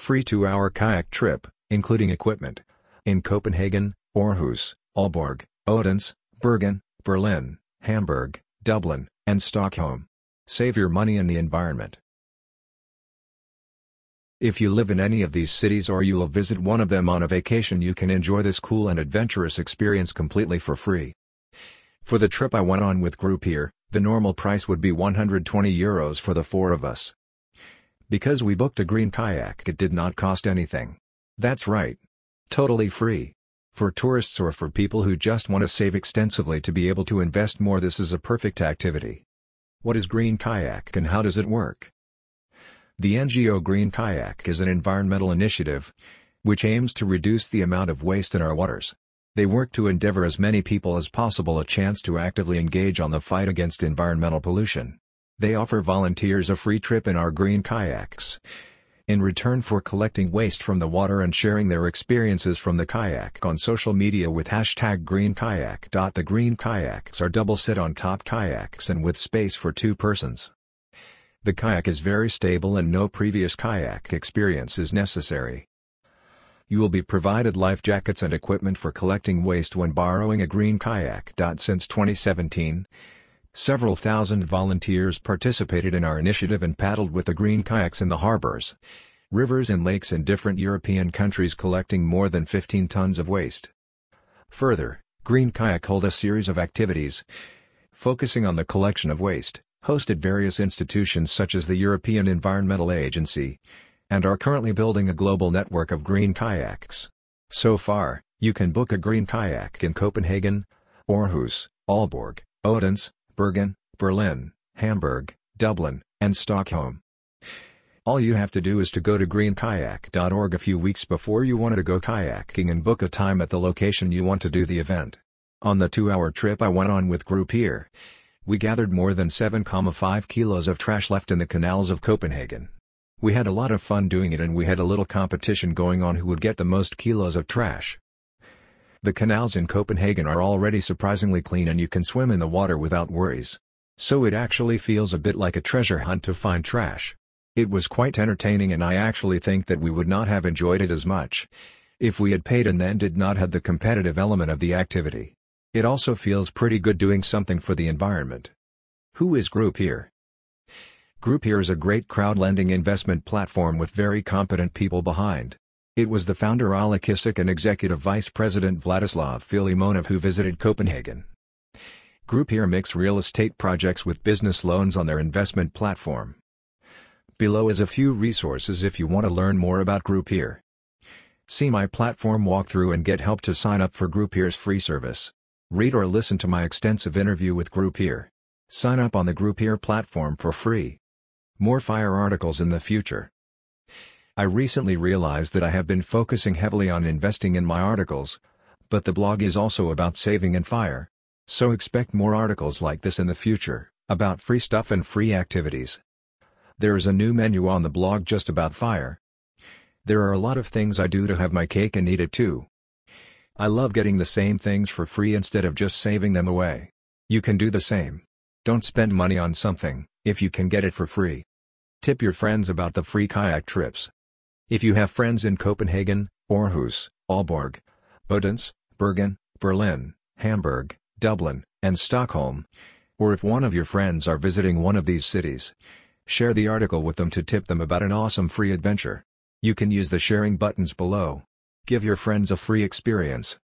free 2-hour kayak trip, including equipment. In Copenhagen, Aarhus, Aalborg, Odense, Bergen, Berlin, Hamburg, Dublin, and Stockholm. Save your money and the environment. If you live in any of these cities or you will visit one of them on a vacation, you can enjoy this cool and adventurous experience completely for free. For the trip I went on with Groupeer, the normal price would be €120 for the 4 of us. Because we booked a green kayak, it did not cost anything. That's right. Totally free. For tourists or for people who just want to save extensively to be able to invest more, this is a perfect activity. What is Green Kayak and how does it work? The NGO Green Kayak is an environmental initiative which aims to reduce the amount of waste in our waters. They work to endeavor as many people as possible a chance to actively engage on the fight against environmental pollution. They offer volunteers a free trip in our green kayaks, in return for collecting waste from the water and sharing their experiences from the kayak on social media with #GreenKayak. The green kayaks are double sit on top kayaks and with space for 2 persons. The kayak is very stable and no previous kayak experience is necessary. You will be provided life jackets and equipment for collecting waste when borrowing a green kayak. Since 2017, several thousand volunteers participated in our initiative and paddled with the green kayaks in the harbors, rivers and lakes in different European countries, collecting more than 15 tons of waste. Further, Green Kayak hold a series of activities focusing on the collection of waste, hosted various institutions such as the European Environmental Agency, and are currently building a global network of green kayaks. So far, you can book a green kayak in Copenhagen, Aarhus, Aalborg, Odense, Bergen, Berlin, Hamburg, Dublin, and Stockholm. All you have to do is to go to greenkayak.org a few weeks before you wanted to go kayaking and book a time at the location you want to do the event. On the 2-hour trip I went on with Groupeer, we gathered more than 7.5 kilos of trash left in the canals of Copenhagen. We had a lot of fun doing it and we had a little competition going on who would get the most kilos of trash. The canals in Copenhagen are already surprisingly clean and you can swim in the water without worries. So it actually feels a bit like a treasure hunt to find trash. It was quite entertaining and I actually think that we would not have enjoyed it as much if we had paid and then did not have the competitive element of the activity. It also feels pretty good doing something for the environment. Who is Groupeer? Groupeer is a great crowd-lending investment platform with very competent people behind. It was the founder Ala Kisik and Executive Vice President Vladislav Filimonov who visited Copenhagen. Groupeer mix real estate projects with business loans on their investment platform. Below is a few resources if you want to learn more about Groupeer. See my platform walkthrough and get help to sign up for Groupeer's free service. Read or listen to my extensive interview with Groupeer. Sign up on the Groupeer platform for free. More FIRE articles in the future. I recently realized that I have been focusing heavily on investing in my articles, but the blog is also about saving and FIRE. So expect more articles like this in the future, about free stuff and free activities. There is a new menu on the blog just about FIRE. There are a lot of things I do to have my cake and eat it too. I love getting the same things for free instead of just saving them away. You can do the same. Don't spend money on something, if you can get it for free. Tip your friends about the free kayak trips. If you have friends in Copenhagen, Aarhus, Aalborg, Odense, Bergen, Berlin, Hamburg, Dublin, and Stockholm, or if one of your friends are visiting one of these cities, share the article with them to tip them about an awesome free adventure. You can use the sharing buttons below. Give your friends a free experience.